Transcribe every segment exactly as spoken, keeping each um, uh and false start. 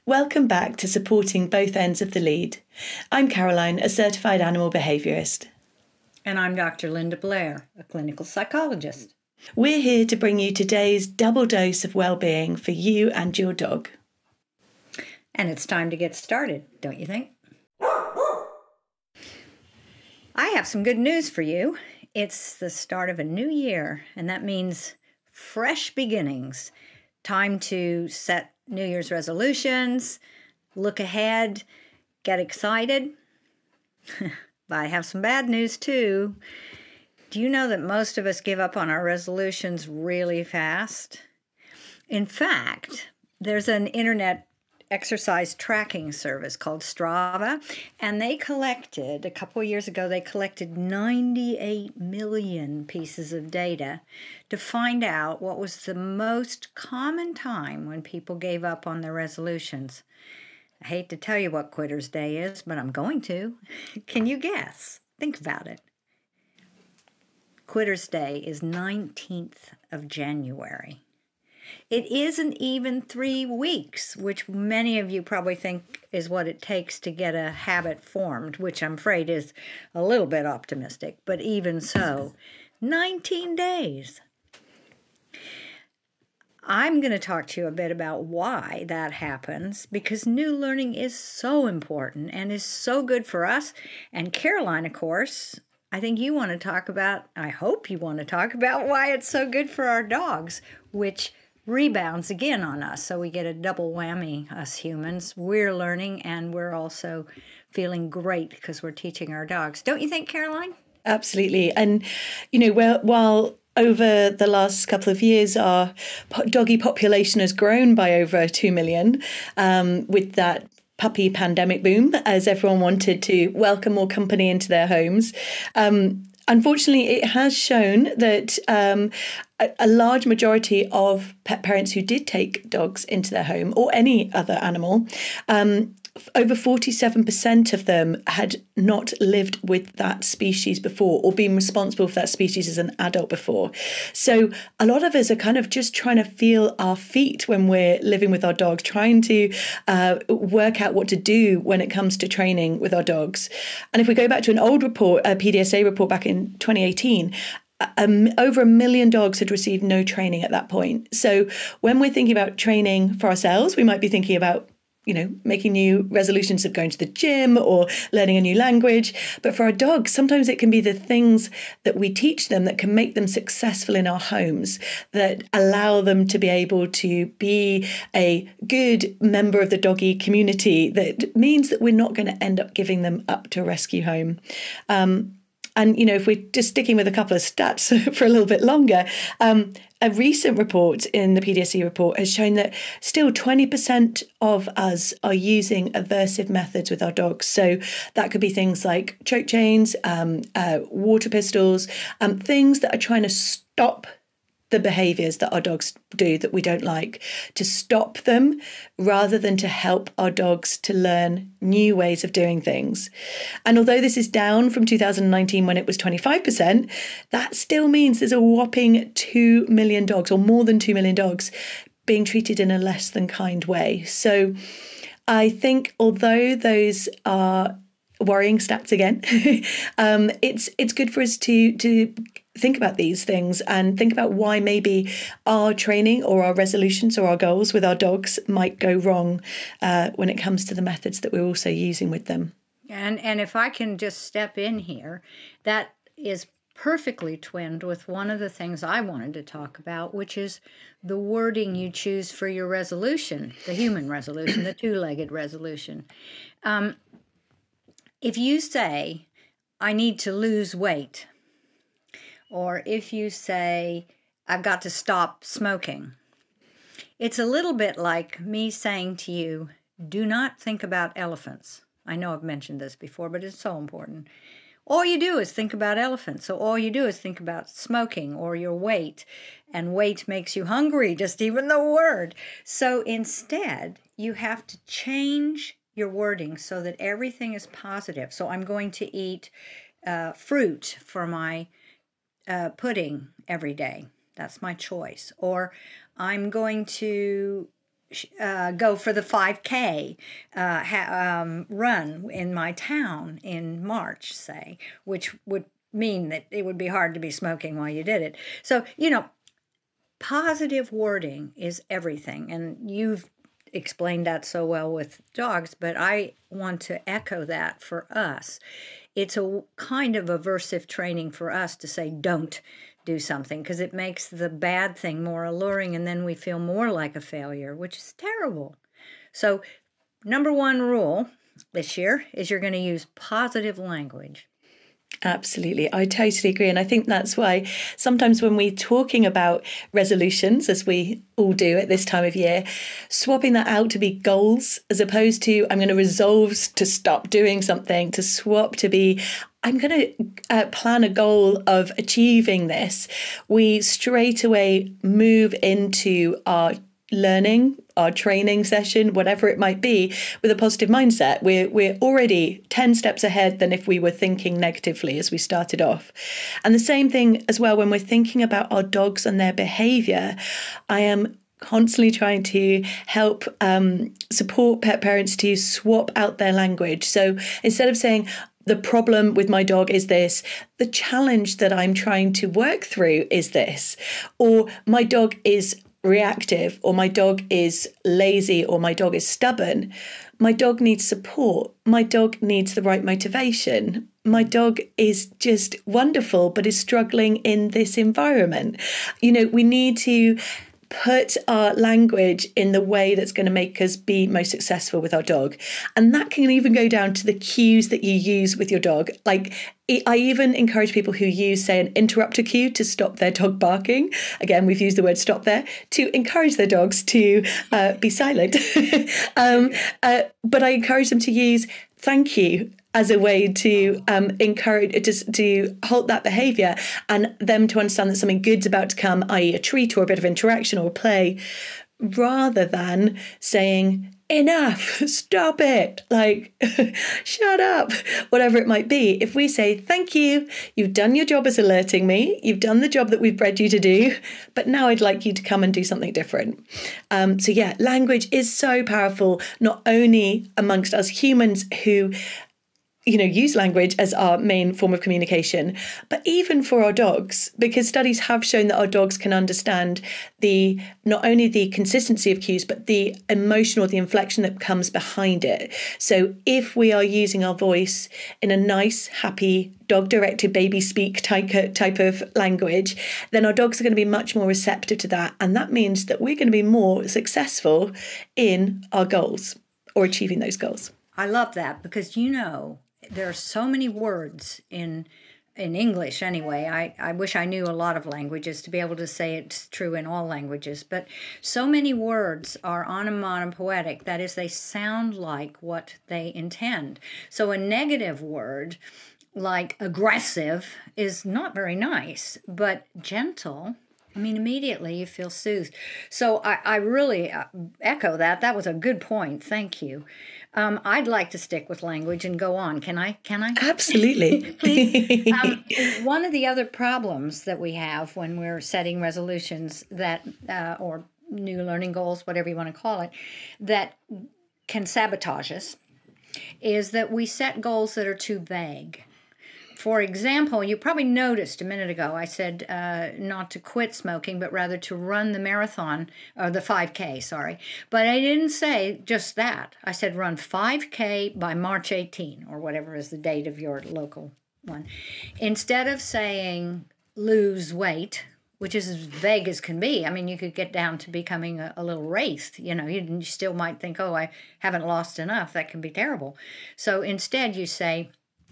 Welcome back to Supporting Both Ends of the Lead. I'm Caroline, a certified animal behaviourist. And I'm Doctor Linda Blair, a clinical psychologist. We're here to bring you today's double dose of well-being for you and your dog. And it's time to get started, don't you think? I have some good news for you. It's the start of a new year, and that means fresh beginnings. Time to set New Year's resolutions, look ahead, get excited. But I have some bad news too. Do you know that most of us give up on our resolutions really fast? In fact, there's an internet exercise tracking service called Strava, and they collected, a couple of years ago, they collected ninety-eight million pieces of data to find out what was the most common time when people gave up on their resolutions. I hate to tell you what Quitter's Day is, but I'm going to. Can you guess? Think about it. Quitter's Day is nineteenth of January. It isn't even three weeks, which many of you probably think is what it takes to get a habit formed, which I'm afraid is a little bit optimistic, but even so, nineteen days. I'm going to talk to you a bit about why that happens, because new learning is so important and is so good for us. And Caroline, of course, I think you want to talk about, I hope you want to talk about why it's so good for our dogs, which rebounds again on us. So we get a double whammy, us humans. We're learning and we're also feeling great because we're teaching our dogs. Don't you think, Caroline? Absolutely. And, you know, while, while over the last couple of years, our doggy population has grown by over two million um, with that puppy pandemic boom, as everyone wanted to welcome more company into their homes. Um, unfortunately, it has shown that um, a, a large majority of pet parents who did take dogs into their home or any other animal, um, over forty-seven percent of them had not lived with that species before or been responsible for that species as an adult before. So a lot of us are kind of just trying to feel our feet when we're living with our dogs, trying to uh, work out what to do when it comes to training with our dogs. And if we go back to an old report, a P D S A report back in twenty eighteen, Um, over a million dogs had received no training at that point. So when we're thinking about training for ourselves, we might be thinking about you know, making new resolutions of going to the gym or learning a new language. But for our dogs, sometimes it can be the things that we teach them that can make them successful in our homes, that allow them to be able to be a good member of the doggy community, that means that we're not going to end up giving them up to a rescue home. Um, And, you know, if we're just sticking with a couple of stats for a little bit longer, um, a recent report in the P D S E report has shown that still twenty percent of us are using aversive methods with our dogs. So that could be things like choke chains, um, uh, water pistols, um, things that are trying to stop the behaviours that our dogs do that we don't like, to stop them rather than to help our dogs to learn new ways of doing things. And although this is down from two thousand nineteen when it was twenty-five percent, that still means there's a whopping two million dogs, or more than two million dogs, being treated in a less than kind way. So I think although those are worrying stats again, um, it's it's good for us to to think about these things and think about why maybe our training or our resolutions or our goals with our dogs might go wrong uh, when it comes to the methods that we're also using with them. And and if I can just step in here, that is perfectly twinned with one of the things I wanted to talk about, which is the wording you choose for your resolution, the human resolution, the two-legged resolution. Um, if you say, I need to lose weight, or if you say, I've got to stop smoking, it's a little bit like me saying to you, do not think about elephants. I know I've mentioned this before, but it's so important. All you do is think about elephants. So all you do is think about smoking or your weight. And weight makes you hungry, just even the word. So instead, you have to change your wording so that everything is positive. So I'm going to eat uh, fruit for my uh, pudding every day. That's my choice. Or I'm going to uh, go for the five K uh, ha- um, run in my town in March, say, which would mean that it would be hard to be smoking while you did it. So, you know, positive wording is everything. And you've explained that so well with dogs, but I want to echo that for us. It's a kind of aversive training for us to say, don't do something, because it makes the bad thing more alluring, and then we feel more like a failure, which is terrible. So number one rule this year is you're going to use positive language. Absolutely. I totally agree. And I think that's why sometimes when we're talking about resolutions, as we all do at this time of year, swapping that out to be goals, as opposed to I'm going to resolve to stop doing something, to swap to be I'm going to uh, plan a goal of achieving this, we straight away move into our learning, our training session, whatever it might be, with a positive mindset. We're, we're already ten steps ahead than if we were thinking negatively as we started off. And the same thing as well when we're thinking about our dogs and their behavior. I am constantly trying to help um, support pet parents to swap out their language. So instead of saying, the problem with my dog is this, the challenge that I'm trying to work through is this, or my dog is reactive, or my dog is lazy, or my dog is stubborn. My dog needs support. My dog needs the right motivation. My dog is just wonderful, but is struggling in this environment. You know, we need to put our language in the way that's going to make us be most successful with our dog. And that can even go down to the cues that you use with your dog. Like, I even encourage people who use, say, an interrupter cue to stop their dog barking. Again, we've used the word stop there, to encourage their dogs to uh, be silent. um, uh, but I encourage them to use thank you as a way to um, encourage, to, to halt that behaviour, and them to understand that something good's about to come, that is a treat or a bit of interaction or play, rather than saying, enough, stop it, like, shut up, whatever it might be. If we say, thank you, you've done your job as alerting me, you've done the job that we've bred you to do, but now I'd like you to come and do something different. Um, so yeah, language is so powerful, not only amongst us humans who you know, use language as our main form of communication, but even for our dogs, because studies have shown that our dogs can understand the not only the consistency of cues, but the emotion or the inflection that comes behind it. So if we are using our voice in a nice, happy, dog-directed baby speak type, type of language, then our dogs are going to be much more receptive to that. And that means that we're going to be more successful in our goals or achieving those goals. I love that, because, you know, there are so many words in in English anyway. I, I wish I knew a lot of languages to be able to say it's true in all languages. But so many words are onomatopoetic. That is, they sound like what they intend. So a negative word like aggressive is not very nice, but gentle, I mean, immediately you feel soothed. So I, I really echo that. That was a good point. Thank you. Um, I'd like to stick with language and go on. Can I? Can I? Absolutely. Please. Um, one of the other problems that we have when we're setting resolutions that, uh, or new learning goals, whatever you want to call it, that can sabotage us, is that we set goals that are too vague. For example, you probably noticed a minute ago I said uh, not to quit smoking, but rather to run the marathon, or the five K, sorry. But I didn't say just that. I said run five K by March eighteenth, or whatever is the date of your local one. Instead of saying lose weight, which is as vague as can be. I mean, you could get down to becoming a, a little wraith. You know, you, you still might think, oh, I haven't lost enough. That can be terrible. So instead you say,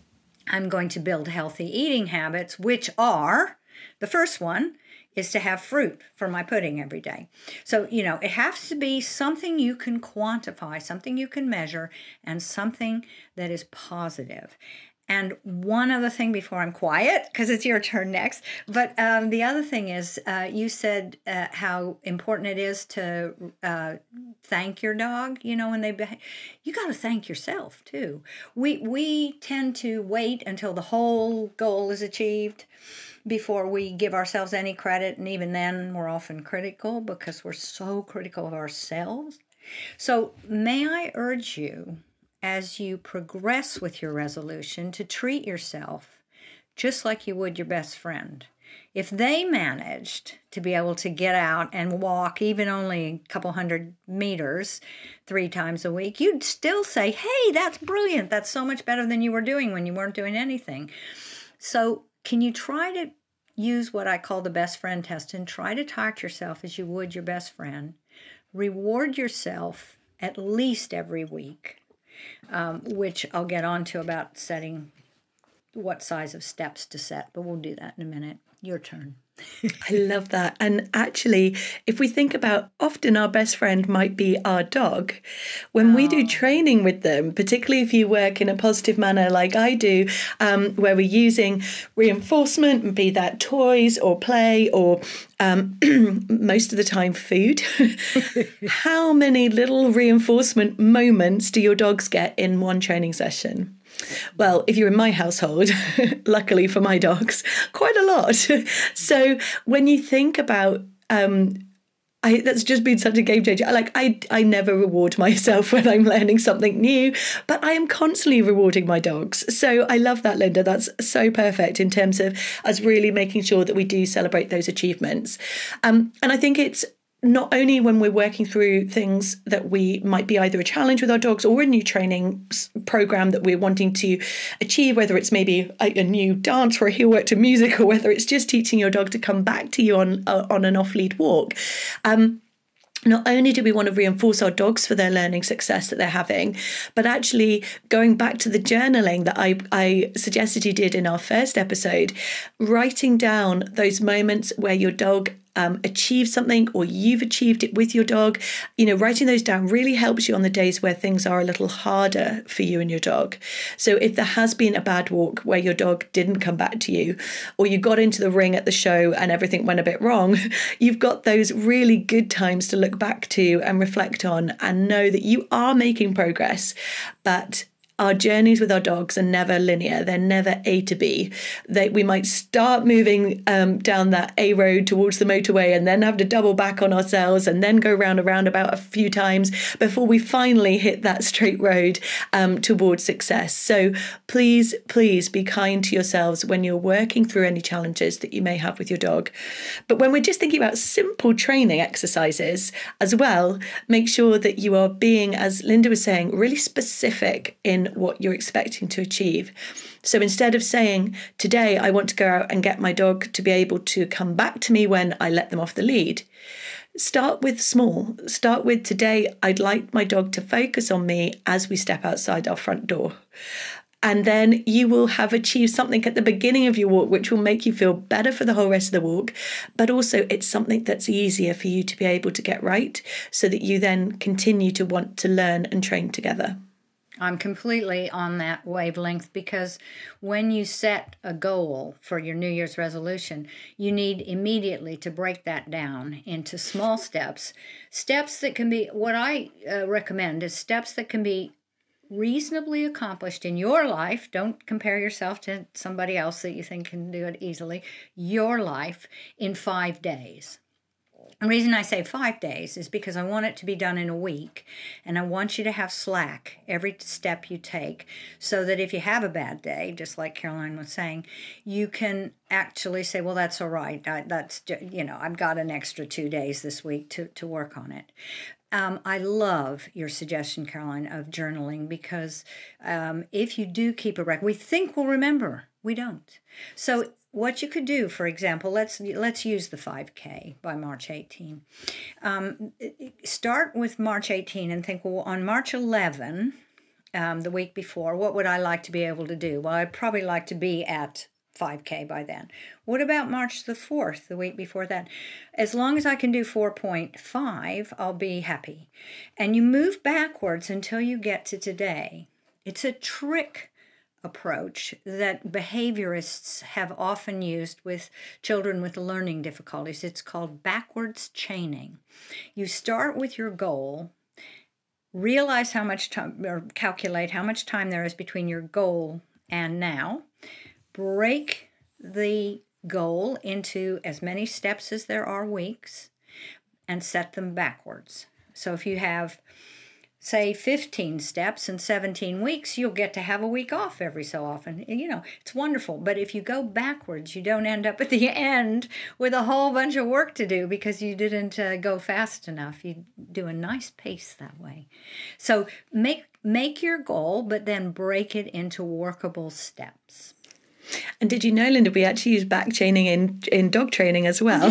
I'm going to build healthy eating habits, which are, the first one is to have fruit for my pudding every day. So, you know, it has to be something you can quantify, something you can measure, and something that is positive. And one other thing before I'm quiet, because it's your turn next, but um, the other thing is uh, you said uh, how important it is to uh, thank your dog, you know, when they behave. You got to thank yourself, too. We, we tend to wait until the whole goal is achieved before we give ourselves any credit, and even then we're often critical because we're so critical of ourselves. So may I urge you, as you progress with your resolution, to treat yourself just like you would your best friend. If they managed to be able to get out and walk even only a couple hundred meters three times a week, you'd still say, hey, that's brilliant. That's so much better than you were doing when you weren't doing anything. So can you try to use what I call the best friend test and try to talk to yourself as you would your best friend? Reward yourself at least every week, um, which I'll get on to about setting what size of steps to set, but we'll do that in a minute. Your turn. I love that. And actually, if we think about, often our best friend might be our dog. When oh. we do training with them, particularly if you work in a positive manner like I do, um, where we're using reinforcement, be that toys or play or um, most of the time food, how many little reinforcement moments do your dogs get in one training session? Well, if you're in my household, luckily for my dogs, quite a lot. So when you think about, um, I, that's just been such a game changer. Like I, I never reward myself when I'm learning something new, but I am constantly rewarding my dogs. So I love that, Linda. That's so perfect in terms of us really making sure that we do celebrate those achievements. Um, and I think it's not only when we're working through things that we might be either a challenge with our dogs or a new training program that we're wanting to achieve, whether it's maybe a, a new dance for a heel work to music, or whether it's just teaching your dog to come back to you on uh, on an off-lead walk. Um, Not only do we want to reinforce our dogs for their learning success that they're having, but actually going back to the journaling that I, I suggested you did in our first episode, writing down those moments where your dog um, achieved something or you've achieved it with your dog, you know, writing those down really helps you on the days where things are a little harder for you and your dog. So if there has been a bad walk where your dog didn't come back to you, or you got into the ring at the show and everything went a bit wrong, you've got those really good times to look back to and reflect on and know that you are making progress. But our journeys with our dogs are never linear. They're never A to B. They, we might start moving um, down that A road towards the motorway and then have to double back on ourselves and then go round a roundabout a few times before we finally hit that straight road um, towards success. So please, please be kind to yourselves when you're working through any challenges that you may have with your dog. But when we're just thinking about simple training exercises as well, make sure that you are being, as Linda was saying, really specific in what you're expecting to achieve. So instead of saying, today I want to go out and get my dog to be able to come back to me when I let them off the lead, start with small. Start with, today I'd like my dog to focus on me as we step outside our front door. And then you will have achieved something at the beginning of your walk, which will make you feel better for the whole rest of the walk. But also it's something that's easier for you to be able to get right so that you then continue to want to learn and train together. I'm completely on that wavelength, because when you set a goal for your New Year's resolution, you need immediately to break that down into small steps. Steps that can be, what I uh, recommend is steps that can be reasonably accomplished in your life. Don't compare yourself to somebody else that you think can do it easily. Your life in five days. The reason I say five days is because I want it to be done in a week, and I want you to have slack every step you take, so that if you have a bad day, just like Caroline was saying, you can actually say, well, that's all right. I, that's, you know, I've got an extra two days this week to, to work on it. Um, I love your suggestion, Caroline, of journaling, because um, if you do keep a record, we think we'll remember. We don't. So what you could do, for example, let's let's use the five K by March eighteenth. Um, start with March eighteenth and think, well, on March eleventh, um, the week before, what would I like to be able to do? Well, I'd probably like to be at five K by then. What about March the fourth, the week before that? As long as I can do four point five, I'll be happy. And you move backwards until you get to today. It's a trick approach that behaviorists have often used with children with learning difficulties. It's called backwards chaining. You start with your goal, realize how much time, or calculate how much time there is between your goal and now, break the goal into as many steps as there are weeks, and set them backwards. So if you have, say, fifteen steps in seventeen weeks, you'll get to have a week off every so often. You know, it's wonderful. But if you go backwards, you don't end up at the end with a whole bunch of work to do because you didn't uh, go fast enough. You do a nice pace that way. So make make your goal, but then break it into workable steps. And did you know, Linda, we actually use back chaining in in dog training as well.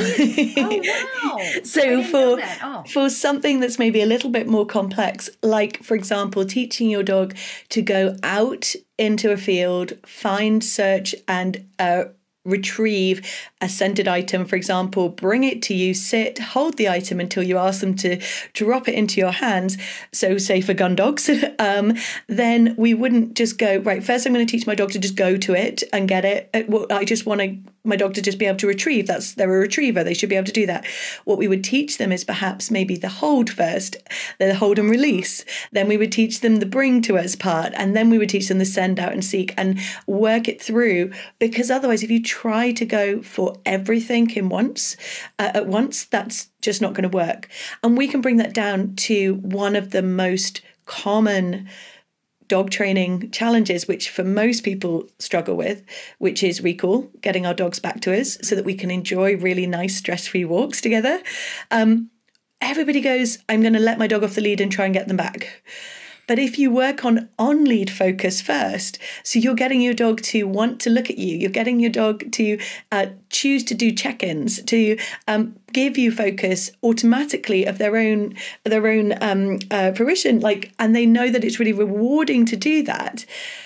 Oh, wow. So for oh. for something that's maybe a little bit more complex, like, for example, teaching your dog to go out into a field, find, search, and uh, retrieve a scented item, for example, bring it to you, sit, hold the item until you ask them to drop it into your hands. So say for gun dogs, um, then we wouldn't just go, right, first I'm going to teach my dog to just go to it and get it. I just want to my dog to just be able to retrieve. That's they're a retriever. They should be able to do that. What we would teach them is perhaps maybe the hold first, the hold and release. Then we would teach them the bring to us part, and then we would teach them the send out and seek and work it through. Because otherwise, if you try to go for everything in once uh, at once, that's just not going to work. And we can bring that down to one of the most common dog training challenges, which for most people struggle with, which is recall, getting our dogs back to us so that we can enjoy really nice stress-free walks together. Um, everybody goes, I'm going to let my dog off the lead and try and get them back. But if you work on on-lead focus first, so you're getting your dog to want to look at you, you're getting your dog to uh, choose to do check-ins, to um, give you focus automatically of their own their own um, uh, fruition, like, and they know that it's really rewarding to do that.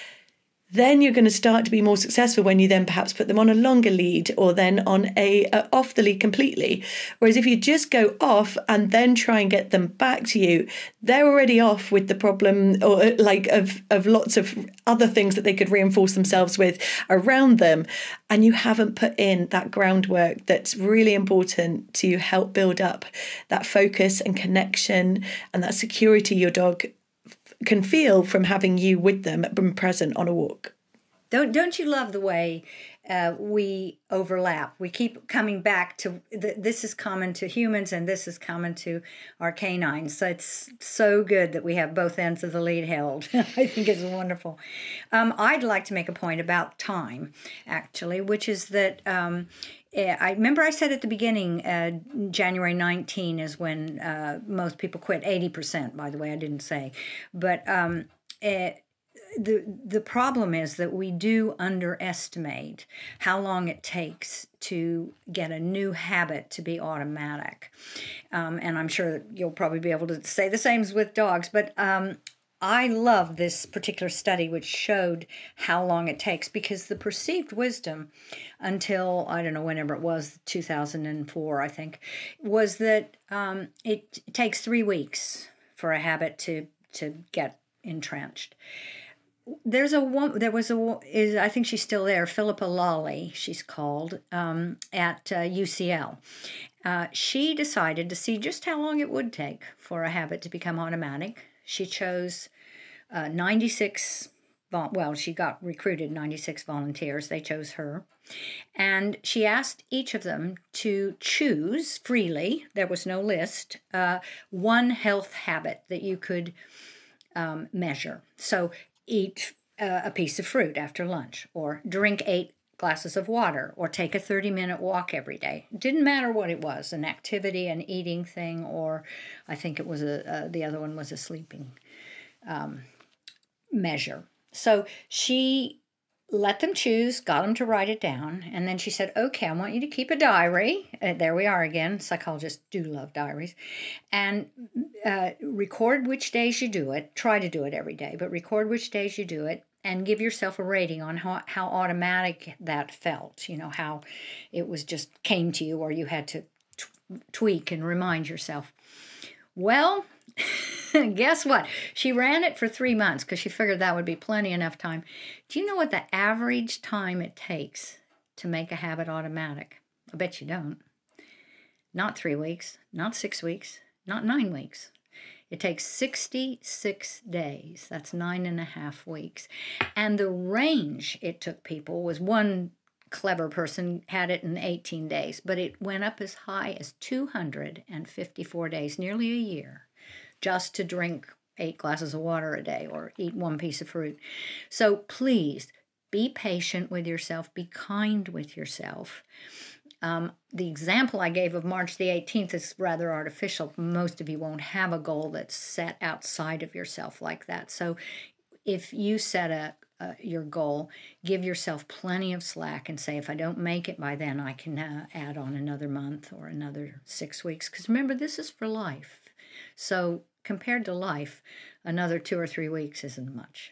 Then you're going to start to be more successful when you then perhaps put them on a longer lead or then on a uh, off the lead completely. Whereas if you just go off and then try and get them back to you, they're already off with the problem or like of, of lots of other things that they could reinforce themselves with around them. And you haven't put in that groundwork that's really important to help build up that focus and connection and that security your dog can feel from having you with them and present on a walk. Don't don't you love the way uh, we overlap? We keep coming back to th- this is common to humans and this is common to our canines. So it's so good that we have both ends of the lead held. I think it's wonderful. Um, I'd like to make a point about time, actually, which is that um, I remember I said at the beginning, uh, January nineteenth is when uh, most people quit. eighty percent, by the way, I didn't say. But um, it, the the problem is that we do underestimate how long it takes to get a new habit to be automatic. Um, and I'm sure that you'll probably be able to say the same with dogs. But um, I love this particular study which showed how long it takes, because the perceived wisdom until, I don't know, whenever it was, two thousand four, I think, was that um, it takes three weeks for a habit to, to get entrenched. There's a woman, there was a, is I think she's still there, Philippa Lawley, she's called, um, at uh, U C L. Uh, she decided to see just how long it would take for a habit to become automatic. She chose uh, ninety-six, well, she got recruited ninety-six volunteers. They chose her. And she asked each of them to choose freely, there was no list, uh, one health habit that you could um, measure. So eat uh, a piece of fruit after lunch, or drink eight glasses of water, or take a thirty-minute walk every day. It didn't matter what it was, an activity, an eating thing, or I think it was a, uh, the other one was a sleeping um, measure. So she let them choose, got them to write it down, and then she said, okay, I want you to keep a diary. Uh, there we are again. Psychologists do love diaries. And uh, record which days you do it. Try to do it every day, but record which days you do it, and give yourself a rating on how, how automatic that felt, you know, how it was just came to you, or you had to t- tweak and remind yourself. Well, guess what? She ran it for three months because she figured that would be plenty enough time. Do you know what the average time it takes to make a habit automatic? I bet you don't. Not three weeks, not six weeks, not nine weeks. It takes sixty-six days. That's nine and a half weeks. And the range it took people was, one clever person had it in eighteen days, but it went up as high as two hundred fifty-four days, nearly a year. just to drink eight glasses of water a day or eat one piece of fruit. So please be patient with yourself. Be kind with yourself. Um, the example I gave of March the eighteenth is rather artificial. Most of you won't have a goal that's set outside of yourself like that. So if you set a uh, your goal, give yourself plenty of slack and say, if I don't make it by then, I can uh, add on another month or another six weeks. Because remember, this is for life. So compared to life, another two or three weeks isn't much.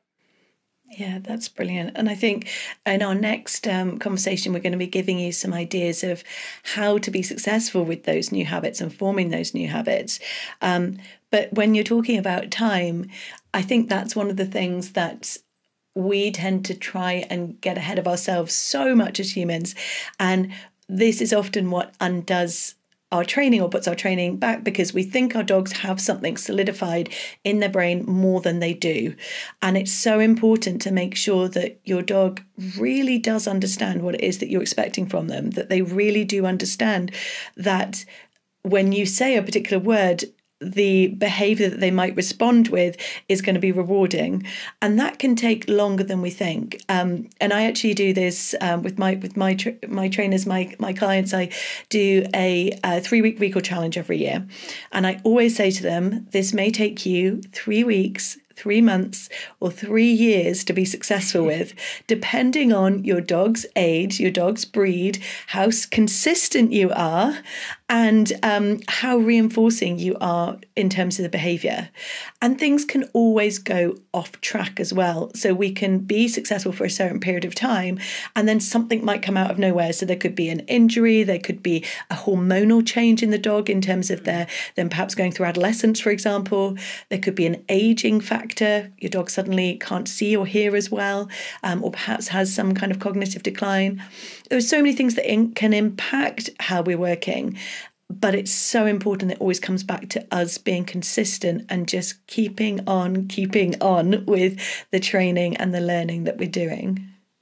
Yeah, that's brilliant. And I think in our next um, conversation, we're going to be giving you some ideas of how to be successful with those new habits and forming those new habits. Um, but when you're talking about time, I think that's one of the things that we tend to try and get ahead of ourselves so much as humans. And this is often what undoes our training or puts our training back, because we think our dogs have something solidified in their brain more than they do. And it's so important to make sure that your dog really does understand what it is that you're expecting from them, that they really do understand that when you say a particular word, the behavior that they might respond with is going to be rewarding, and that can take longer than we think. Um, and I actually do this um, with my with my tra- my trainers, my my clients. I do a, a three week recall challenge every year, and I always say to them, this may take you three weeks. Three months or three years to be successful with, depending on your dog's age, your dog's breed, how consistent you are, and um, how reinforcing you are in terms of the behavior. And things can always go off track as well. So we can be successful for a certain period of time, and then something might come out of nowhere. So there could be an injury, there could be a hormonal change in the dog in terms of their, them perhaps going through adolescence, for example. There could be an aging factor. Your dog suddenly can't see or hear as well, um, or perhaps has some kind of cognitive decline. There are so many things that in, can impact how we're working, but it's so important that it always comes back to us being consistent and just keeping on, keeping on with the training and the learning that we're doing.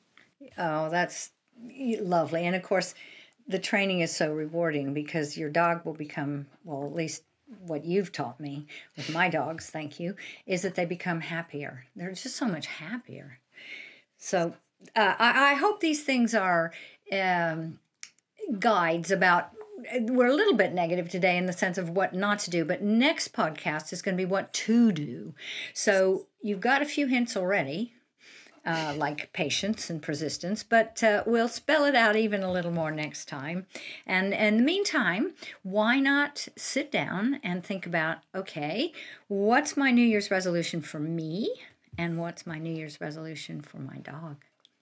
Oh, that's lovely. And of course, the training is so rewarding because your dog will become, well, at least what you've taught me with my dogs, thank you, is that they become happier. They're just so much happier. So uh, I, I hope these things are um, guides about, we're a little bit negative today in the sense of what not to do, but next podcast is going to be what to do. So you've got a few hints already. Uh, like patience and persistence, but uh, we'll spell it out even a little more next time. And, and in the meantime, why not sit down and think about, okay, what's my New Year's resolution for me, and what's my New Year's resolution for my dog?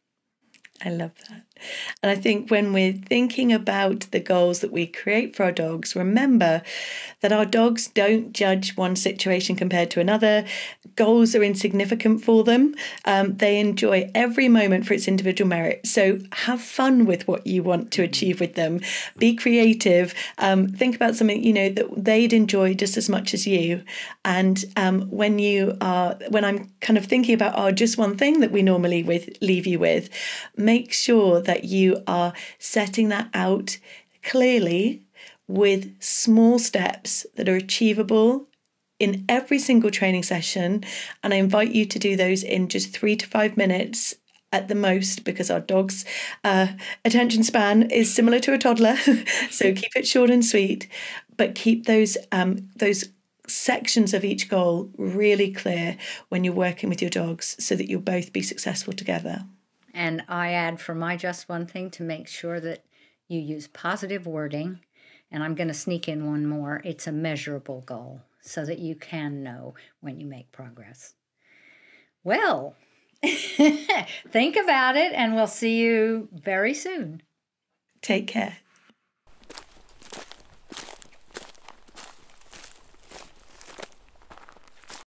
I love that. And I think when we're thinking about the goals that we create for our dogs, remember that our dogs don't judge one situation compared to another. Goals are insignificant for them. Um, they enjoy every moment for its individual merit. So have fun with what you want to achieve with them. Be creative. Um, think about something, you know, that they'd enjoy just as much as you. And um, when you are, when I'm kind of thinking about our just one thing that we normally with leave you with, make sure that you are setting that out clearly with small steps that are achievable in every single training session. And I invite you to do those in just three to five minutes at the most, because our dog's uh, attention span is similar to a toddler. So keep it short and sweet, but keep those um, those sections of each goal really clear when you're working with your dogs, so that you'll both be successful together. And I add for my just one thing to make sure that you use positive wording. And I'm going to sneak in one more. It's a measurable goal so that you can know when you make progress. Well, think about it, and we'll see you very soon. Take care.